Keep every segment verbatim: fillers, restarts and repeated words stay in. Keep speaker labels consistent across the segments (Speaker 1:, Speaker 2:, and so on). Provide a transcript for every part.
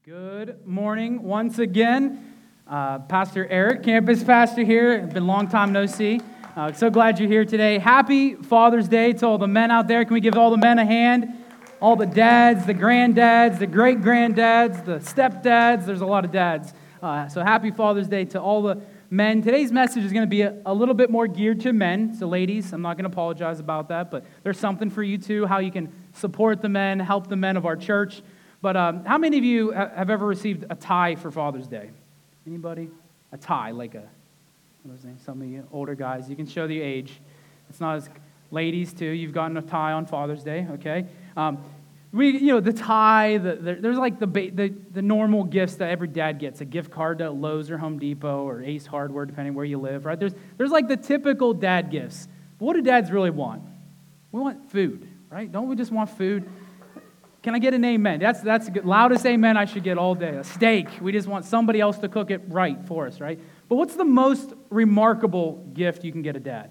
Speaker 1: Good morning once again. Uh, Pastor Eric, campus pastor here. It's been a long time no see. Uh, so glad you're here today. Happy Father's Day to all the men out there. Can we give all the men a hand? All the dads, the granddads, the great-granddads, the stepdads. There's a lot of dads. Uh, so happy Father's Day to all the men. Today's message is going to be a, a little bit more geared to men. So ladies, I'm not going to apologize about that, but there's something for you too, how you can support the men, help the men of our church. But um, how many of you have ever received a tie for Father's Day? Anybody? A tie, like a, what was his name? Some of you older guys, you can show the age. It's not as, ladies too, you've gotten a tie on Father's Day, okay? Um, we, you know, the tie, the, the, there's like the, the the normal gifts that every dad gets, a gift card to Lowe's or Home Depot or Ace Hardware, depending where you live, right? There's, there's like the typical dad gifts. But what do dads really want? We want food, right? Don't we just want food? Can I get an amen? That's that's the loudest amen I should get all day. A steak. We just want somebody else to cook it right for us, right? But what's the most remarkable gift you can get a dad?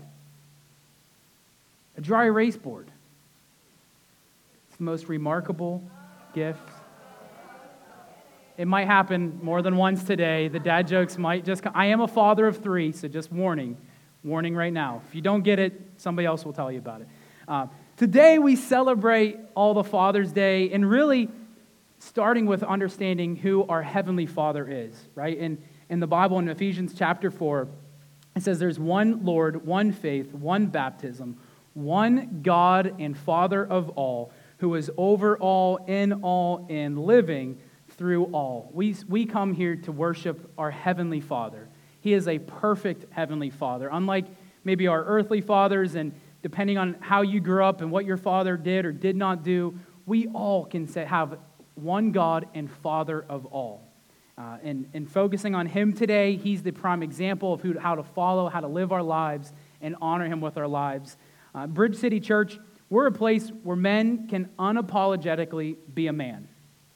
Speaker 1: A dry erase board. It's the most remarkable gift. It might happen more than once today. The dad jokes might just come. I am a father of three, so just warning. Warning right now. If you don't get it, somebody else will tell you about it. Uh, Today we celebrate all the Father's Day and really starting with understanding who our Heavenly Father is, right? In, in the Bible, in Ephesians chapter four, it says there's one Lord, one faith, one baptism, one God and Father of all, who is over all, in all, and living through all. We, we come here to worship our Heavenly Father. He is a perfect Heavenly Father, unlike maybe our earthly fathers, and depending on how you grew up and what your father did or did not do, we all can say, have one God and Father of all. Uh, and, and focusing on Him today, He's the prime example of who, how to follow, how to live our lives, and honor Him with our lives. Uh, Bridge City Church, we're a place where men can unapologetically be a man.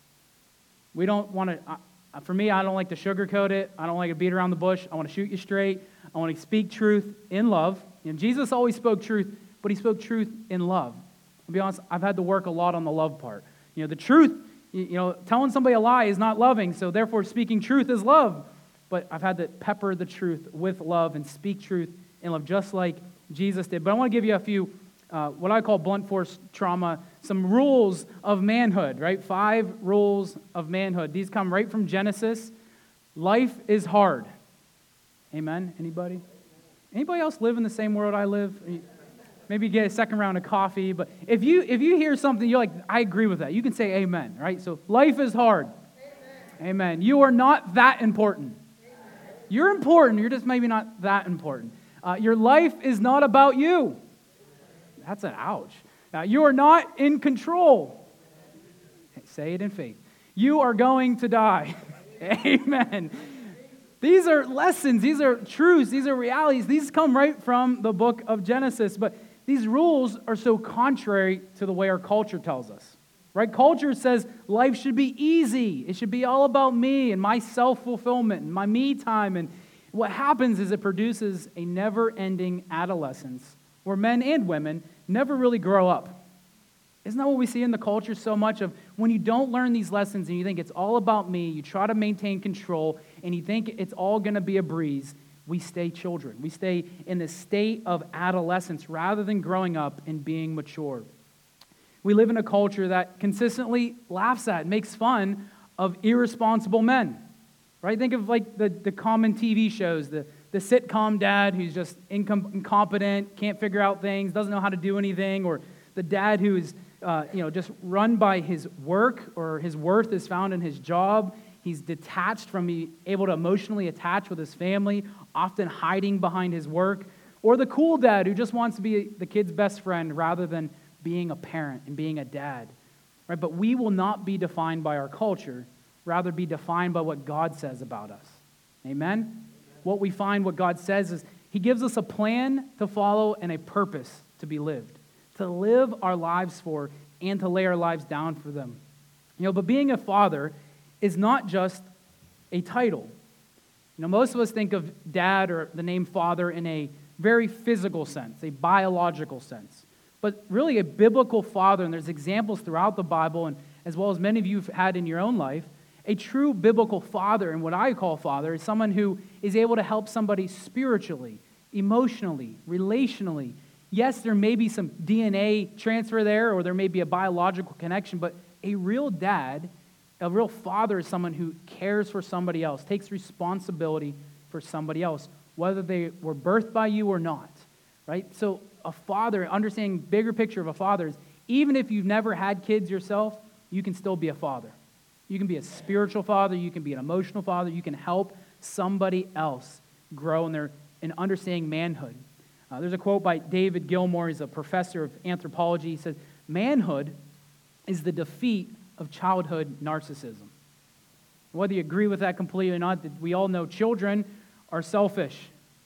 Speaker 1: We don't want to, uh, for me, I don't like to sugarcoat it. I don't like to beat around the bush. I want to shoot you straight. I want to speak truth in love. You know, Jesus always spoke truth, but He spoke truth in love. I'll be honest, I've had to work a lot on the love part. You know, the truth, you know, telling somebody a lie is not loving, so therefore speaking truth is love. But I've had to pepper the truth with love and speak truth in love, just like Jesus did. But I want to give you a few, uh, what I call blunt force trauma, some rules of manhood, right? Five rules of manhood. These come right from Genesis. Life is hard. Amen? Anybody? Anybody else live in the same world I live? Maybe get a second round of coffee. But if you if you hear something, you're like, I agree with that. You can say amen, right? So life is hard. Amen. Amen. You are not that important. Amen. You're important. You're just maybe not that important. Uh, your life is not about you. That's an ouch. Uh, you are not in control. Say it in faith. You are going to die. Amen. These are lessons, these are truths, these are realities. These come right from the book of Genesis. But these rules are so contrary to the way our culture tells us. Right? Culture says life should be easy. It should be all about me and my self-fulfillment and my me time. And what happens is it produces a never-ending adolescence where men and women never really grow up. Isn't that what we see in the culture so much of when you don't learn these lessons and you think it's all about me, you try to maintain control, and you think it's all going to be a breeze, we stay children. We stay in this state of adolescence rather than growing up and being mature. We live in a culture that consistently laughs at, makes fun of irresponsible men. Right? Think of like the, the common T V shows, the, the sitcom dad who's just incom- incompetent, can't figure out things, doesn't know how to do anything, or the dad who is Uh, you know, just run by his work, or his worth is found in his job. He's detached from being able to emotionally attach with his family, often hiding behind his work. Or the cool dad who just wants to be the kid's best friend rather than being a parent and being a dad. Right? But we will not be defined by our culture, rather be defined by what God says about us. Amen? What we find, what God says is He gives us a plan to follow and a purpose to be lived. To live our lives for and to lay our lives down for them. You know, but being a father is not just a title. You know, most of us think of dad or the name father in a very physical sense, a biological sense. But really a biblical father, and there's examples throughout the Bible, and as well as many of you have had in your own life, A true biblical father, and what I call father, is someone who is able to help somebody spiritually, emotionally, relationally. Yes, there may be some D N A transfer there, or there may be a biological connection, but a real dad, a real father is someone who cares for somebody else, takes responsibility for somebody else, whether they were birthed by you or not, right? So a father, understanding bigger picture of a father is, even if you've never had kids yourself, you can still be a father. You can be a spiritual father, you can be an emotional father, you can help somebody else grow in their in understanding manhood. Uh, there's a quote by David Gilmour. He's a professor of anthropology. He says, manhood is the defeat of childhood narcissism. Whether you agree with that completely or not, we all know children are selfish.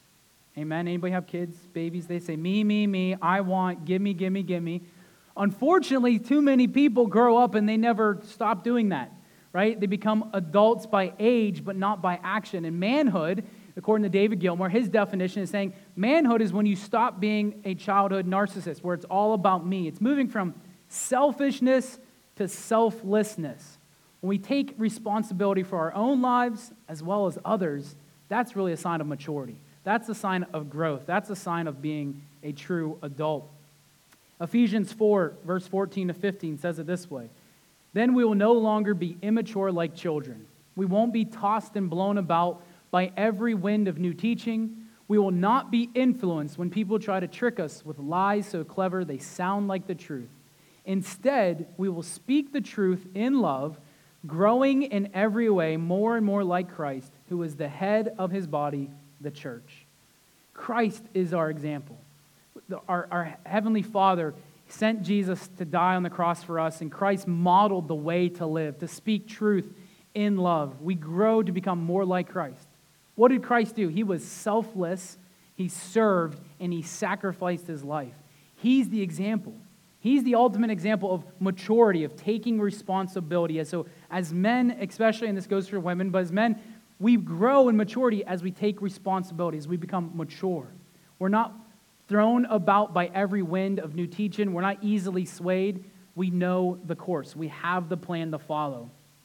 Speaker 1: Amen? Anybody have kids, babies? They say, me, me, me, I want, give me, give me, give me. Unfortunately, too many people grow up and they never stop doing that, right? They become adults by age, but not by action. And manhood, according to David Gilmour, his definition is saying manhood is when you stop being a childhood narcissist, where it's all about me. It's moving from selfishness to selflessness. When we take responsibility for our own lives as well as others, that's really a sign of maturity. That's a sign of growth. That's a sign of being a true adult. Ephesians four, verse fourteen to fifteen says it this way. Then we will no longer be immature like children. We won't be tossed and blown about by every wind of new teaching. We will not be influenced when people try to trick us with lies so clever they sound like the truth. Instead, we will speak the truth in love, growing in every way more and more like Christ, who is the head of his body, the church. Christ is our example. Our, our Heavenly Father sent Jesus to die on the cross for us, and Christ modeled the way to live, to speak truth in love. We grow to become more like Christ. What did Christ do? He was selfless, he served, and he sacrificed his life. He's the example. He's the ultimate example of maturity, of taking responsibility. And so as men, especially, and this goes for women, but as men, we grow in maturity as we take responsibility, as we become mature. We're not thrown about by every wind of new teaching. We're not easily swayed. We know the course. We have the plan to follow.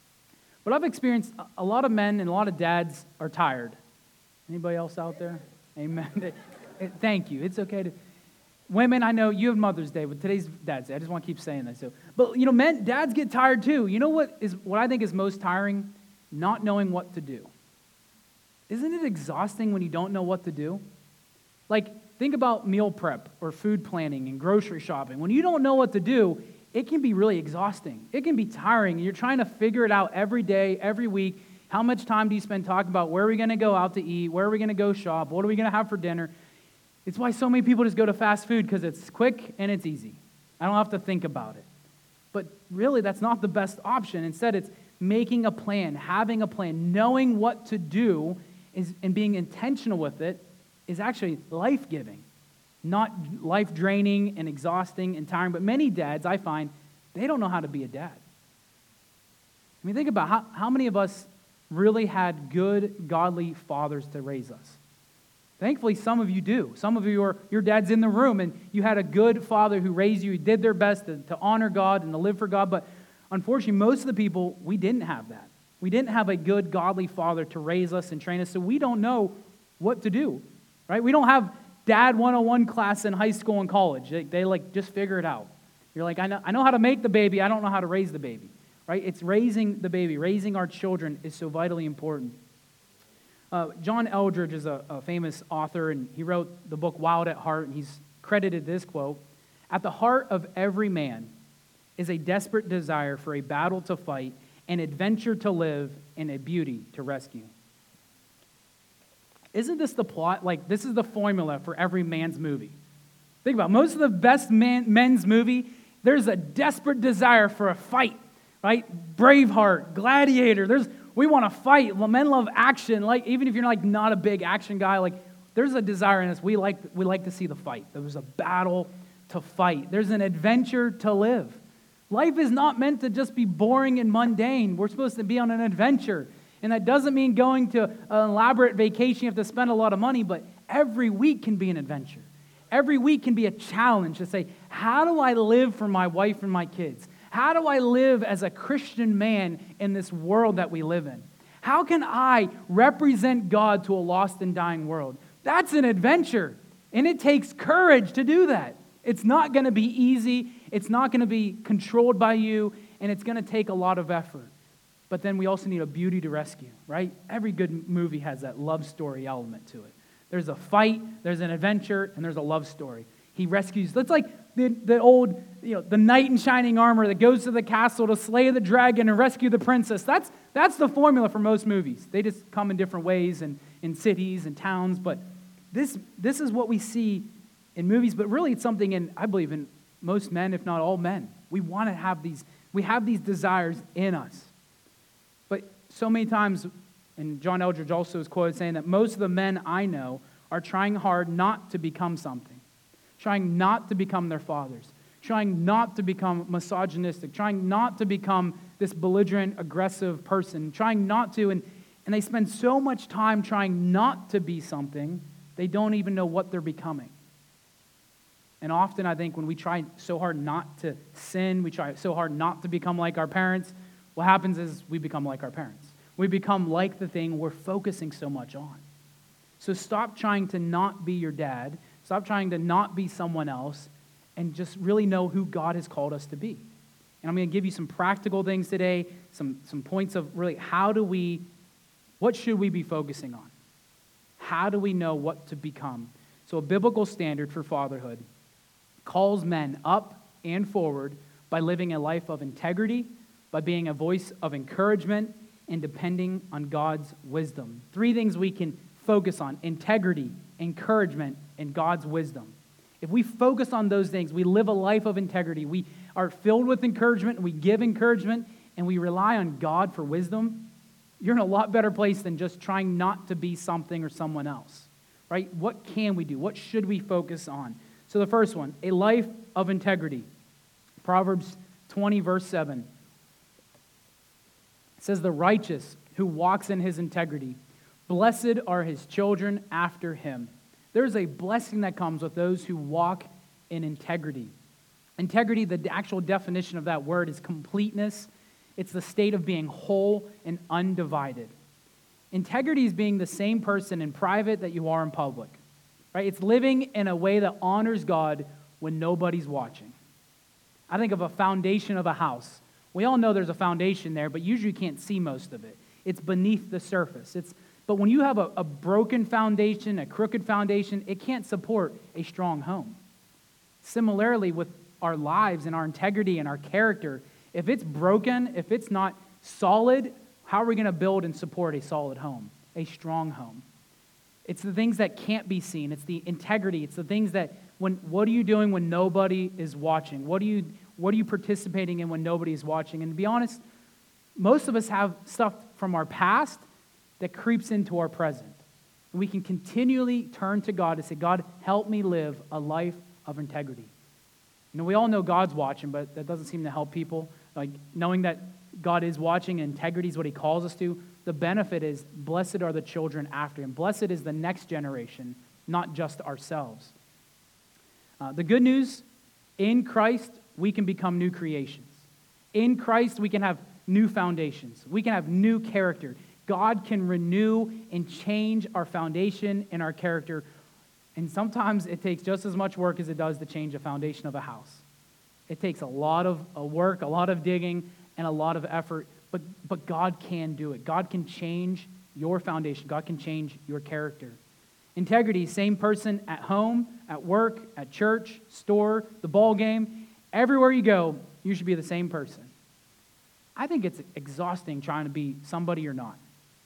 Speaker 1: But I've experienced a lot of men and a lot of dads are tired. Anybody else out there? Amen. Thank you. It's okay to... Women, I know you have Mother's Day, but today's Dad's Day. I just want to keep saying that. So, but, you know, men, dads get tired too. You know what is what I think is most tiring? Not knowing what to do. Isn't it exhausting when you don't know what to do? Like, think about meal prep or food planning and grocery shopping. When you don't know what to do, it can be really exhausting. It can be tiring. You're trying to figure it out every day, every week. How much time do you spend talking about where are we going to go out to eat? Where are we going to go shop? What are we going to have for dinner? It's why so many people just go to fast food, because it's quick and it's easy. I don't have to think about it. But really, that's not the best option. Instead, it's making a plan, having a plan, knowing what to do is, and being intentional with it is actually life-giving, not life-draining and exhausting and tiring. But many dads, I find, they don't know how to be a dad. I mean, think about how, how many of us really had good, godly fathers to raise us. Thankfully, some of you do. Some of you are, your dad's in the room, and you had a good father who raised you, who did their best to, to honor God and to live for God. But unfortunately, most of the people, we didn't have that. We didn't have a good, godly father to raise us and train us, so we don't know what to do, right? We don't have Dad one oh one class in high school and college. They, they like, just figure it out. You're like, I know, I know how to make the baby, I don't know how to raise the baby, right? It's raising the baby. Raising our children is so vitally important. Uh, John Eldredge is a, a famous author, and he wrote the book Wild at Heart, and he's credited this quote: "At the heart of every man is a desperate desire for a battle to fight, an adventure to live, and a beauty to rescue." Isn't this the plot? Like, this is the formula for every man's movie. Think about it. Most of the best man, men's movie, there's a desperate desire for a fight, right? Braveheart, Gladiator, there's... We want to fight. Well, men love action. Like, even if you're like not a big action guy, like there's a desire in us. We like we like to see the fight. There's a battle to fight. There's an adventure to live. Life is not meant to just be boring and mundane. We're supposed to be on an adventure. And that doesn't mean going to an elaborate vacation. You have to spend a lot of money, but every week can be an adventure. Every week can be a challenge to say, how do I live for my wife and my kids? How do I live as a Christian man in this world that we live in? How can I represent God to a lost and dying world? That's an adventure, and it takes courage to do that. It's not going to be easy. It's not going to be controlled by you, and it's going to take a lot of effort. But then we also need a beauty to rescue, right? Every good movie has that love story element to it. There's a fight, there's an adventure, and there's a love story. He rescues, that's like the, the old, you know, the knight in shining armor that goes to the castle to slay the dragon and rescue the princess. That's that's the formula for most movies. They just come in different ways and in cities and towns, but this this is what we see in movies, but really it's something in, I believe, in most men, if not all men. We want to have these, we have these desires in us. But so many times, and John Eldridge also is quoted saying that most of the men I know are trying hard not to become something, trying not to become their fathers, trying not to become misogynistic, trying not to become this belligerent, aggressive person, trying not to, and, and they spend so much time trying not to be something, they don't even know what they're becoming. And often I think when we try so hard not to sin, we try so hard not to become like our parents, what happens is we become like our parents. We become like the thing we're focusing so much on. So stop trying to not be your dad. Stop trying to not be someone else and just really know who God has called us to be. And I'm going to give you some practical things today, some, some points of really how do we, what should we be focusing on? How do we know what to become? So a biblical standard for fatherhood calls men up and forward by living a life of integrity, by being a voice of encouragement, and depending on God's wisdom. Three things we can focus on: integrity, encouragement, and God's wisdom. If we focus on those things, we live a life of integrity, we are filled with encouragement, we give encouragement, and we rely on God for wisdom, you're in a lot better place than just trying not to be something or someone else, right? What can we do? What should we focus on? So the first one, a life of integrity. Proverbs twenty, verse seven. It says, "The righteous who walks in his integrity, blessed are his children after him." There's a blessing that comes with those who walk in integrity. Integrity, the actual definition of that word is completeness. It's the state of being whole and undivided. Integrity is being the same person in private that you are in public. Right? It's living in a way that honors God when nobody's watching. I think of a foundation of a house. We all know there's a foundation there, but usually you can't see most of it. It's beneath the surface. It's But when you have a, a broken foundation, a crooked foundation, it can't support a strong home. Similarly, with our lives and our integrity and our character, if it's broken, if it's not solid, how are we going to build and support a solid home, a strong home? It's the things that can't be seen. It's the integrity. It's the things that, when what are you doing when nobody is watching? What are you, what are you participating in when nobody is watching? And to be honest, most of us have stuff from our past that creeps into our present. And we can continually turn to God and say, God, help me live a life of integrity. You know, we all know God's watching, but that doesn't seem to help people. Like, knowing that God is watching and integrity is what he calls us to, the benefit is, blessed are the children after him. Blessed is the next generation, not just ourselves. Uh, the good news, in Christ, we can become new creations. In Christ, we can have new foundations. We can have new character. God can renew and change our foundation and our character. And sometimes it takes just as much work as it does to change the foundation of a house. It takes a lot of uh, work, a lot of digging, and a lot of effort. But, but God can do it. God can change your foundation. God can change your character. Integrity, same person at home, at work, at church, store, the ball game. Everywhere you go, you should be the same person. I think it's exhausting trying to be somebody you're not.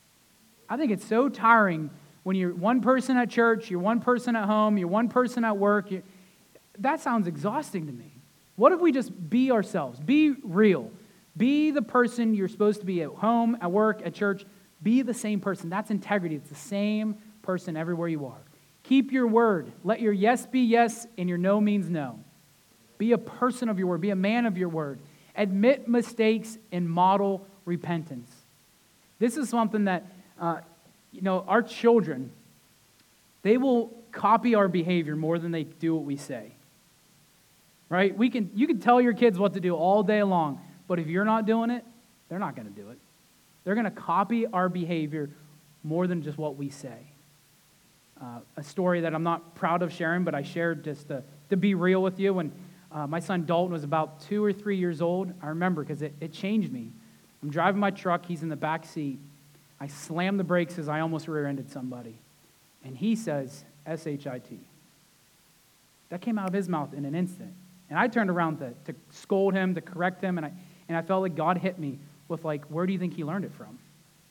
Speaker 1: I think it's so tiring when you're one person at church, you're one person at home, you're one person at work. You're, that sounds exhausting to me. What if we just be ourselves? Be real. Be the person you're supposed to be at home, at work, at church. Be the same person. That's integrity. It's the same person everywhere you are. Keep your word. Let your yes be yes and your no means no. Be a person of your word. Be a man of your word. Admit mistakes and model repentance. This is something that, uh, you know, our children, they will copy our behavior more than they do what we say. right? We can, you can tell your kids what to do all day long, but if you're not doing it, they're not going to do it. They're going to copy our behavior more than just what we say. Uh, a story that I'm not proud of sharing, but I shared just to, to be real with you. When uh, my son Dalton was about two or three years old, I remember because it, it changed me. I'm driving my truck. He's in the back seat. I slammed the brakes as I almost rear-ended somebody. And he says, S H I T. That came out of his mouth in an instant. And I turned around to, to scold him, to correct him, and I, and I felt like God hit me with, like, where do you think he learned it from?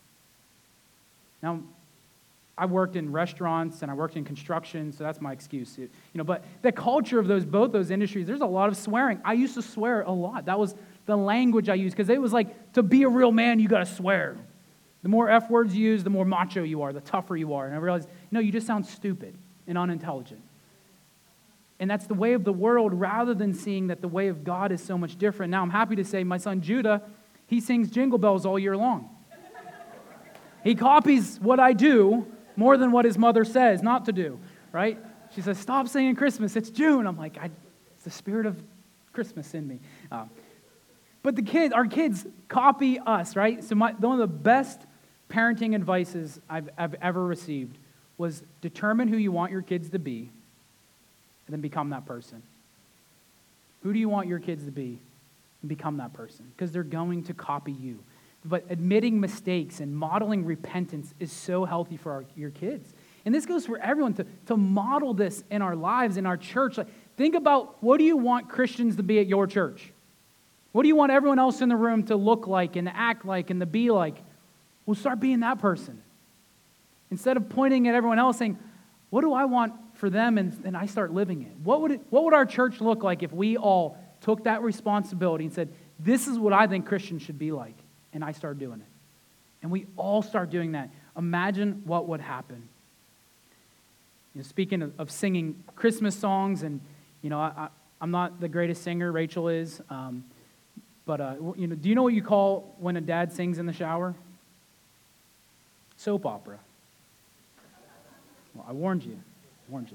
Speaker 1: Now, I worked in restaurants and I worked in construction, so that's my excuse. You know, but the culture of those both those industries, there's a lot of swearing. I used to swear a lot. That was the language I used, because it was like, to be a real man, you got to swear. The more F words you use, the more macho you are, the tougher you are. And I realized, no, you just sound stupid and unintelligent. And that's the way of the world, rather than seeing that the way of God is so much different. Now, I'm happy to say my son Judah, he sings Jingle Bells all year long. He copies what I do more than what his mother says not to do, right? She says, stop singing Christmas, it's June. I'm like, I, it's the spirit of Christmas in me. Uh, but the kids, our kids copy us, right? So my, one of the best parenting advices I've, I've ever received was determine who you want your kids to be and then become that person. Who do you want your kids to be and become that person? Because they're going to copy you. But admitting mistakes and modeling repentance is so healthy for our, your kids. And this goes for everyone, to, to model this in our lives, in our church. Like, think about, what do you want Christians to be at your church? What do you want everyone else in the room to look like and to act like and to be like? Well, start being that person. Instead of pointing at everyone else saying, what do I want for them? And, and I start living it. What would it, what would our church look like if we all took that responsibility and said, this is what I think Christians should be like? And I start doing it. And we all start doing that. Imagine what would happen. You know, speaking of, of singing Christmas songs, and you know, I, I, I'm not the greatest singer. Rachel is. Um, but uh, you know, do you know what you call when a dad sings in the shower? Soap opera. Well, I warned you. I warned you.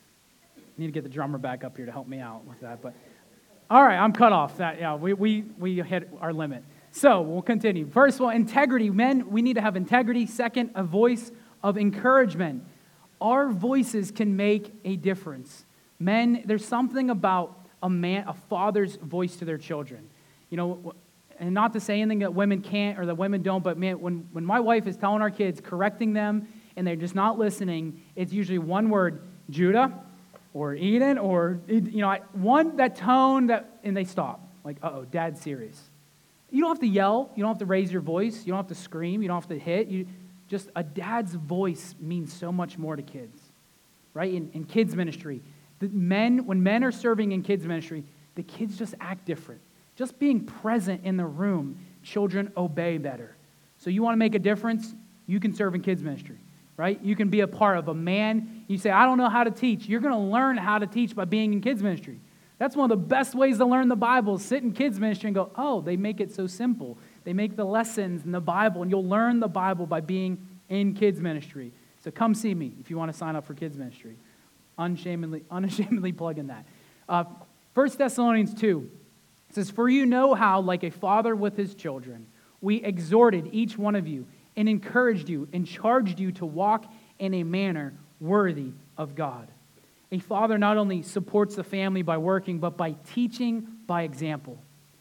Speaker 1: I need to get the drummer back up here to help me out with that. But all right, I'm cut off. That yeah, we we we hit our limit. So we'll continue. First of all, integrity. Men, we need to have integrity. Second, a voice of encouragement. Our voices can make a difference. Men, there's something about a man, a father's voice to their children. You know, and not to say anything that women can't or that women don't, but man, when, when my wife is telling our kids, correcting them, and they're just not listening, it's usually one word, Judah, or Eden, or, you know, one, that tone, that, and they stop. Like, uh-oh, Dad's serious. You don't have to yell. You don't have to raise your voice. You don't have to scream. You don't have to hit. You just a dad's voice means so much more to kids, right? In, in kids ministry, the men when men are serving in kids ministry, the kids just act different. Just being present in the room, children obey better. So you want to make a difference? You can serve in kids ministry, right? You can be a part of a man. You say, I don't know how to teach. You're going to learn how to teach by being in kids ministry. That's one of the best ways to learn the Bible, is sit in kids ministry and go, oh, they make it so simple. They make the lessons in the Bible, and you'll learn the Bible by being in kids ministry. So come see me if you want to sign up for kids ministry. Unshamedly, unashamedly plug in that. Uh, First Thessalonians two says, for you know how, like a father with his children, we exhorted each one of you and encouraged you and charged you to walk in a manner worthy of God. A father not only supports the family by working, but by teaching by example.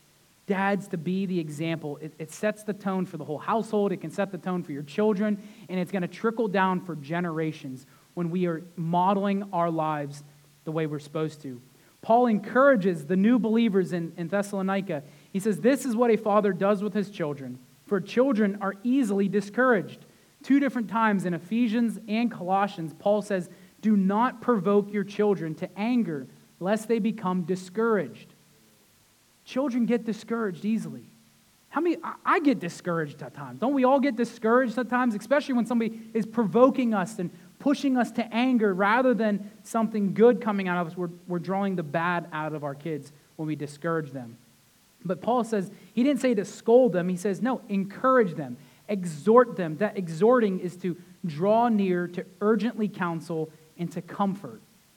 Speaker 1: Dads, to be the example, it, it sets the tone for the whole household. It can set the tone for your children, and it's going to trickle down for generations when we are modeling our lives the way we're supposed to. Paul encourages the new believers in, in Thessalonica. He says, this is what a father does with his children, for children are easily discouraged. Two different times in Ephesians and Colossians, Paul says, do not provoke your children to anger, lest they become discouraged. Children get discouraged easily. How many, I get discouraged at times. Don't we all get discouraged at times, especially when somebody is provoking us and pushing us to anger rather than something good coming out of us? We're, we're drawing the bad out of our kids when we discourage them. But Paul says, he didn't say to scold them. He says, no, encourage them, exhort them. That exhorting is to draw near, to urgently counsel, and to comfort.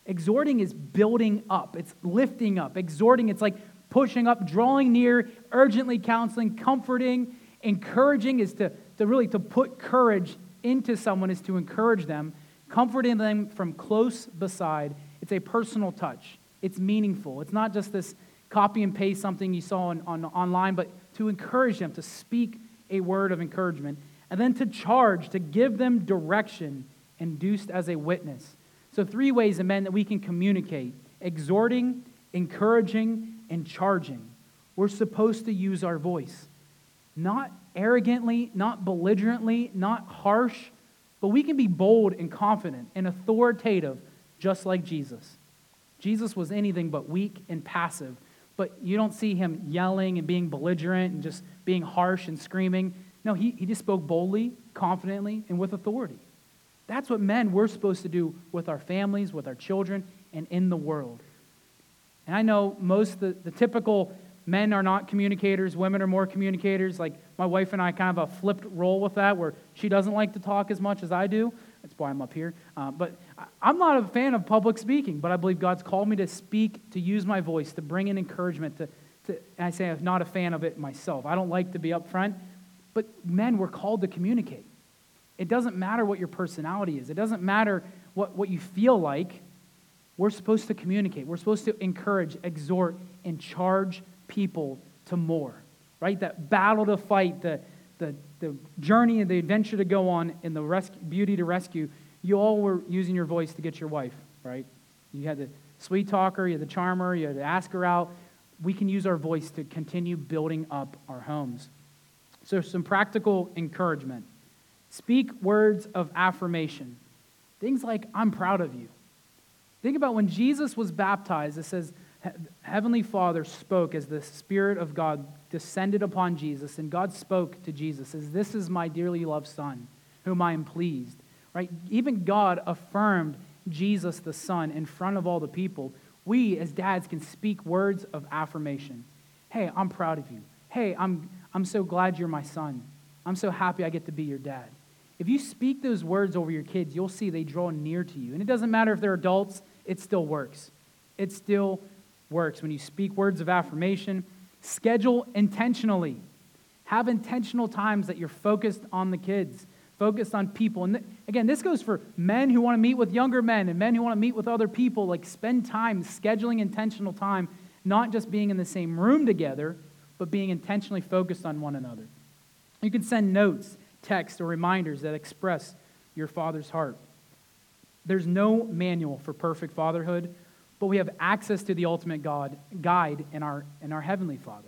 Speaker 1: Exhorting is building up. It's lifting up. Exhorting, it's like pushing up, drawing near, urgently counseling, comforting. Encouraging is to, to really to put courage into someone, is to encourage them. Comforting them from close beside. It's a personal touch. It's meaningful. It's not just this copy and paste something you saw on, on online, but to encourage them, to speak a word of encouragement. And then to charge, to give them direction, induced as a witness. So three ways, men, that we can communicate: exhorting, encouraging, and charging. We're supposed to use our voice. Not arrogantly, not belligerently, not harsh, but we can be bold and confident and authoritative, just like Jesus. Jesus was anything but weak and passive, but you don't see him yelling and being belligerent and just being harsh and screaming. No, he, he just spoke boldly, confidently, and with authority. That's what men we're supposed to do with our families, with our children, and in the world. And I know most of the, the typical men are not communicators, women are more communicators. Like my wife and I kind of have a flipped role with that, where she doesn't like to talk as much as I do. That's why I'm up here. Uh, but I'm not a fan of public speaking, but I believe God's called me to speak, to use my voice, to bring in encouragement. To, to and I say I'm not a fan of it myself. I don't like to be up front. But men, we're called to communicate. It doesn't matter what your personality is. It doesn't matter what, what you feel like. We're supposed to communicate. We're supposed to encourage, exhort, and charge people to more, right? That battle to fight, the, the, the journey and the adventure to go on, and the rescue, beauty to rescue. You all were using your voice to get your wife, right? You had the sweet talker, you had the charmer, you had to ask her out. We can use our voice to continue building up our homes. So some practical encouragement. Speak words of affirmation. Things like, I'm proud of you. Think about when Jesus was baptized, it says, Heavenly Father spoke as the Spirit of God descended upon Jesus, and God spoke to Jesus, says, this is my dearly loved Son, whom I am pleased. Right? Even God affirmed Jesus the Son in front of all the people. We as dads can speak words of affirmation. Hey, I'm proud of you. Hey, I'm I'm so glad you're my son. I'm so happy I get to be your dad. If you speak those words over your kids, you'll see they draw near to you. And it doesn't matter if they're adults, it still works. It still works. When you speak words of affirmation, schedule intentionally. Have intentional times that you're focused on the kids, focused on people. And th- again, this goes for men who want to meet with younger men and men who want to meet with other people. Like, spend time scheduling intentional time, not just being in the same room together, but being intentionally focused on one another. You can send notes, texts, or reminders that express your Father's heart. There's no manual for perfect fatherhood, but we have access to the ultimate God guide in our in our Heavenly Father.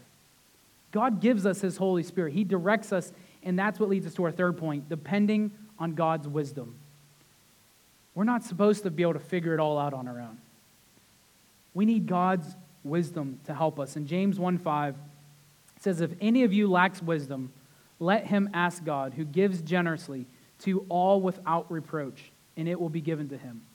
Speaker 1: God gives us His Holy Spirit. He directs us, and that's what leads us to our third point, depending on God's wisdom. We're not supposed to be able to figure it all out on our own. We need God's wisdom to help us. In James one five, it says, if any of you lacks wisdom, let him ask God, who gives generously to all without reproach, and it will be given to him.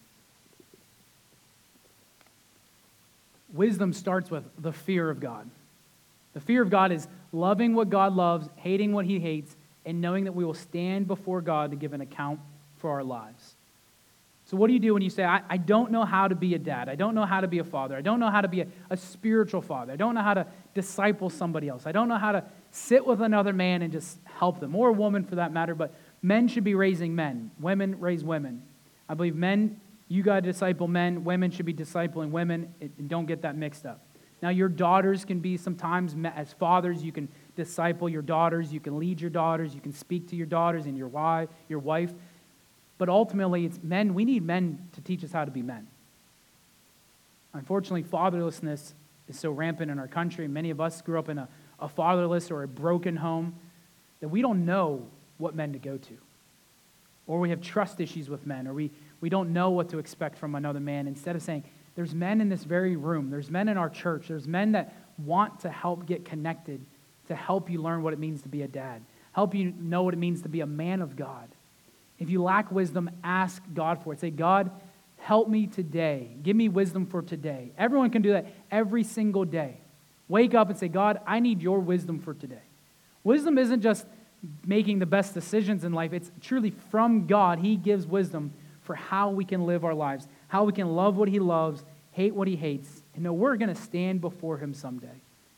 Speaker 1: Wisdom starts with the fear of God. The fear of God is loving what God loves, hating what He hates, and knowing that we will stand before God to give an account for our lives. So what do you do when you say, I, I don't know how to be a dad. I don't know how to be a father. I don't know how to be a, a spiritual father. I don't know how to disciple somebody else. I don't know how to sit with another man and just help them, or a woman for that matter, but men should be raising men. Women raise women. I believe men, you got to disciple men. Women should be discipling women, and don't get that mixed up. Now, your daughters can be sometimes, as fathers, you can disciple your daughters. You can lead your daughters. You can speak to your daughters and your wife, your wife. But ultimately, it's men. We need men to teach us how to be men. Unfortunately, fatherlessness is so rampant in our country. Many of us grew up in a, a fatherless or a broken home that we don't know what men to go to. Or we have trust issues with men, or we, we don't know what to expect from another man. Instead of saying, there's men in this very room, there's men in our church, there's men that want to help get connected, to help you learn what it means to be a dad, help you know what it means to be a man of God. If you lack wisdom, ask God for it. Say, God, help me today. Give me wisdom for today. Everyone can do that every single day. Wake up and say, God, I need your wisdom for today. Wisdom isn't just making the best decisions in life. It's truly from God. He gives wisdom for for how we can live our lives, how we can love what he loves, hate what he hates, and know we're going to stand before him someday.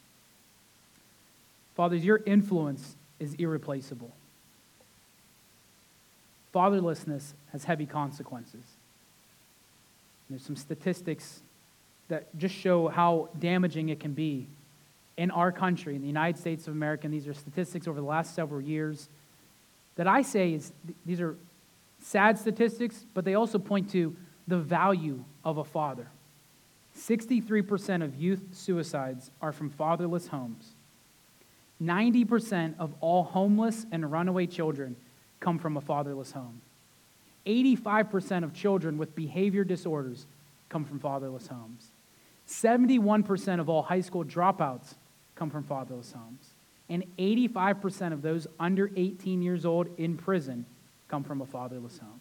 Speaker 1: Fathers, your influence is irreplaceable. Fatherlessness has heavy consequences. There's some statistics that just show how damaging it can be in our country, in the United States of America. And these are statistics over the last several years that I say is, these are sad statistics, but they also point to the value of a father. sixty-three percent of youth suicides are from fatherless homes. ninety percent of all homeless and runaway children come from a fatherless home. eighty-five percent of children with behavior disorders come from fatherless homes. seventy-one percent of all high school dropouts come from fatherless homes. And eighty-five percent of those under eighteen years old in prison come from a fatherless home.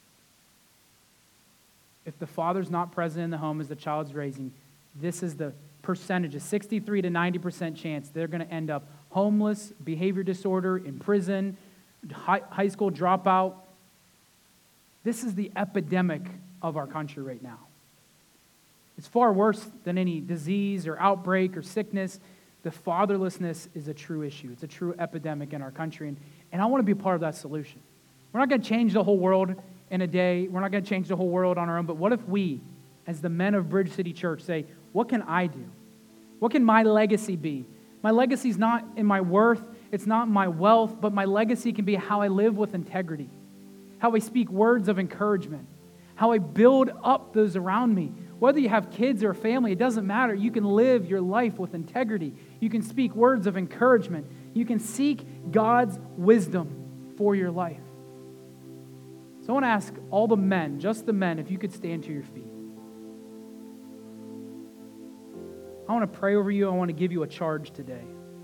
Speaker 1: If the father's not present in the home as the child's raising, this is the percentage, a sixty-three to ninety percent chance they're going to end up homeless, behavior disorder, in prison, high, high school dropout. This is the epidemic of our country right now. It's far worse than any disease or outbreak or sickness. The fatherlessness is a true issue. It's a true epidemic in our country, and, and I want to be a part of that solution. We're not going to change the whole world in a day. We're not going to change the whole world on our own, but what if we, as the men of Bridge City Church, say, what can I do? What can my legacy be? My legacy is not in my worth, it's not my wealth, but my legacy can be how I live with integrity, how I speak words of encouragement, how I build up those around me. Whether you have kids or a family, it doesn't matter. You can live your life with integrity. You can speak words of encouragement. You can seek God's wisdom for your life. So I want to ask all the men, just the men, if you could stand to your feet. I want to pray over you. I want to give you a charge today.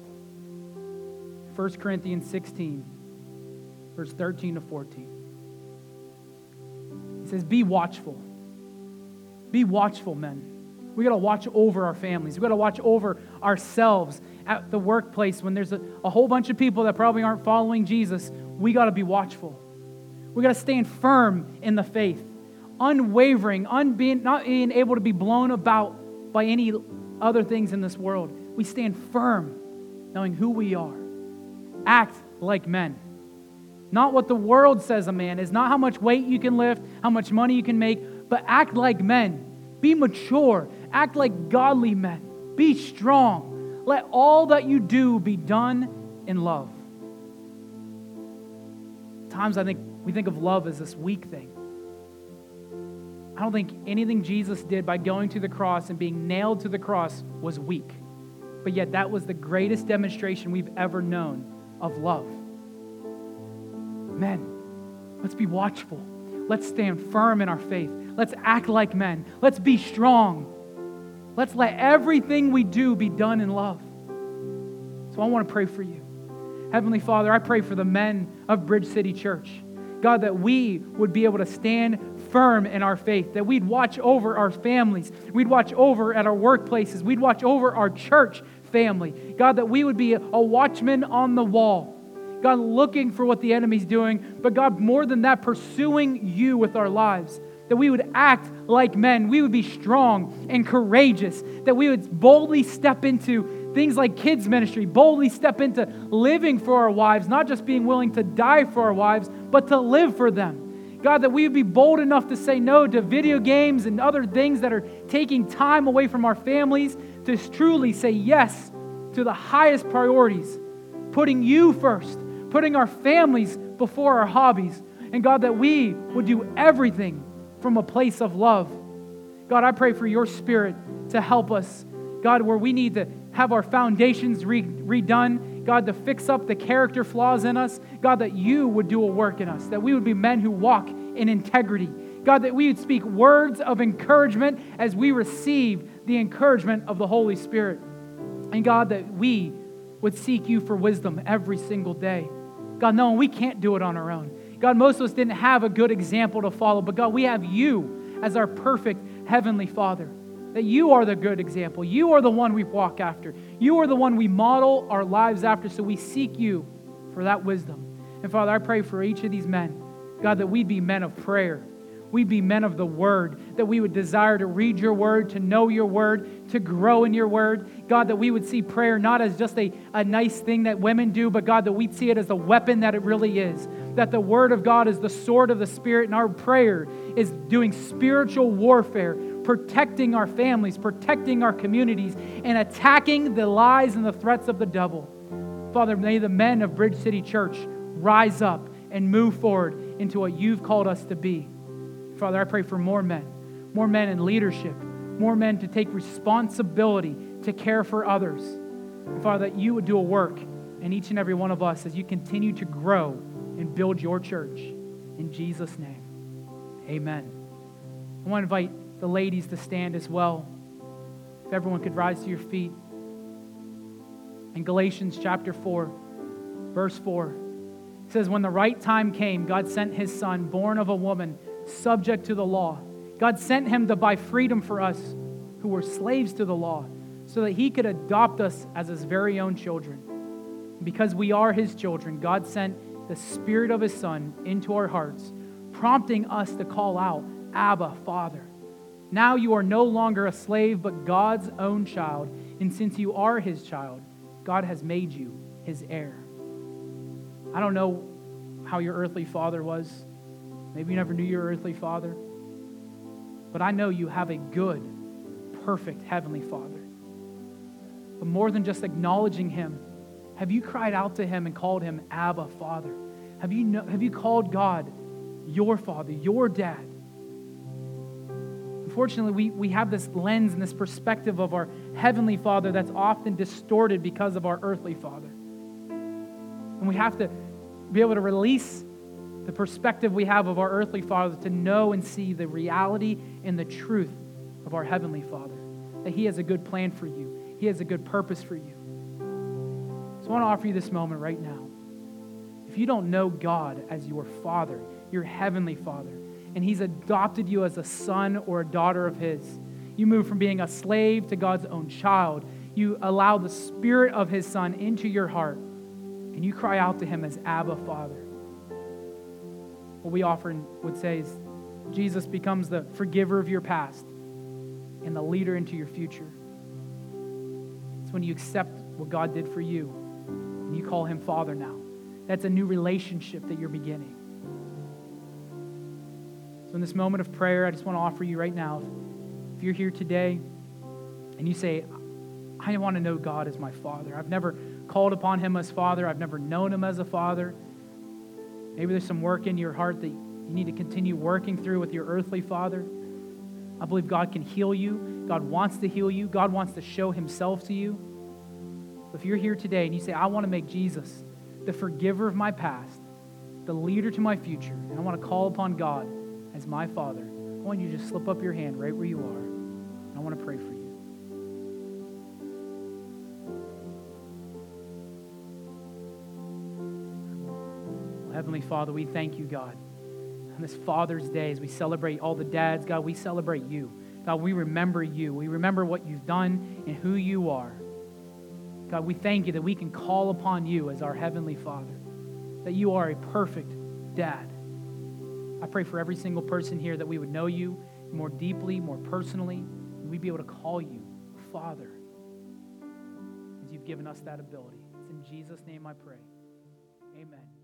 Speaker 1: First Corinthians sixteen, verse thirteen to fourteen. It says, be watchful. Be watchful, men. We got to watch over our families. We got to watch over ourselves at the workplace when there's a, a whole bunch of people that probably aren't following Jesus. We got to be watchful. We got to stand firm in the faith, unwavering, unbeing, not being able to be blown about by any other things in this world. We stand firm, knowing who we are. Act like men. Not what the world says a man is, not how much weight you can lift, how much money you can make, but act like men. Be mature. Act like godly men. Be strong. Let all that you do be done in love. Times I think we think of love as this weak thing. I don't think anything Jesus did by going to the cross and being nailed to the cross was weak. But yet that was the greatest demonstration we've ever known of love. Men, let's be watchful. Let's stand firm in our faith. Let's act like men. Let's be strong. Let's let everything we do be done in love. So I want to pray for you. Heavenly Father, I pray for the men of Bridge City Church. God, that we would be able to stand firm in our faith, that we'd watch over our families, we'd watch over at our workplaces, we'd watch over our church family. God, that we would be a watchman on the wall. God, looking for what the enemy's doing, but God, more than that, pursuing you with our lives. That we would act like men. We would be strong and courageous. That we would boldly step into things like kids ministry, boldly step into living for our wives, not just being willing to die for our wives, but to live for them. God, that we would be bold enough to say no to video games and other things that are taking time away from our families, to truly say yes to the highest priorities, putting you first, putting our families before our hobbies. And God, that we would do everything from a place of love. God, I pray for your Spirit to help us. God, where we need to have our foundations re- redone. God, to fix up the character flaws in us. God, that you would do a work in us. That we would be men who walk in integrity. God, that we would speak words of encouragement as we receive the encouragement of the Holy Spirit. And God, that we would seek you for wisdom every single day. God, knowing we can't do it on our own. God, most of us didn't have a good example to follow, but God, we have you as our perfect Heavenly Father. That you are the good example. You are the one we walk after. You are the one we model our lives after, so we seek you for that wisdom. And Father, I pray for each of these men, God, that we'd be men of prayer. we'd be men of the Word, that we would desire to read your Word, to know your Word, to grow in your Word. God, that we would see prayer not as just a, a nice thing that women do, but God, that we'd see it as the weapon that it really is. That the Word of God is the sword of the Spirit, and our prayer is doing spiritual warfare, protecting our families, protecting our communities, and attacking the lies and the threats of the devil. Father, may the men of Bridge City Church rise up and move forward into what you've called us to be. Father, I pray for more men, more men in leadership, more men to take responsibility to care for others. And Father, that you would do a work in each and every one of us as you continue to grow and build your church. In Jesus' name, amen. I want to invite the ladies to stand as well. If everyone could rise to your feet. In Galatians chapter four, verse four, it says, when the right time came, God sent his Son, born of a woman, subject to the law. God sent him to buy freedom for us who were slaves to the law, so that he could adopt us as his very own children. Because we are his children, God sent the Spirit of his Son into our hearts, prompting us to call out, Abba, Father. Now you are no longer a slave, but God's own child. And since you are his child, God has made you his heir. I don't know how your earthly father was. Maybe you never knew your earthly father. But I know you have a good, perfect heavenly Father. But more than just acknowledging him, have you cried out to him and called him Abba, Father? Have you, know, have you called God your Father, your Dad? Unfortunately, we, we have this lens and this perspective of our heavenly Father that's often distorted because of our earthly father. And we have to be able to release the perspective we have of our earthly father to know and see the reality and the truth of our heavenly Father, that he has a good plan for you. He has a good purpose for you. So I want to offer you this moment right now. If you don't know God as your Father, your heavenly Father, and he's adopted you as a son or a daughter of his, you move from being a slave to God's own child. You allow the Spirit of his Son into your heart, and you cry out to him as Abba, Father. What we often would say is Jesus becomes the forgiver of your past and the leader into your future. It's when you accept what God did for you and you call him Father now. That's a new relationship that you're beginning. So in this moment of prayer, I just want to offer you right now, if you're here today and you say, I want to know God as my Father. I've never called upon him as Father. I've never known him as a Father. Maybe there's some work in your heart that you need to continue working through with your earthly father. I believe God can heal you. God wants to heal you. God wants to show himself to you. If you're here today and you say, I want to make Jesus the forgiver of my past, the leader to my future, and I want to call upon God as my Father, I want you to just slip up your hand right where you are, and I want to pray for you. Heavenly Father, we thank you, God. On this Father's Day, as we celebrate all the dads, God, we celebrate you. God, we remember you. We remember what you've done and who you are. God, we thank you that we can call upon you as our Heavenly Father, that you are a perfect dad. I pray for every single person here that we would know you more deeply, more personally, and we'd be able to call you Father, as you've given us that ability. It's in Jesus' name I pray. Amen.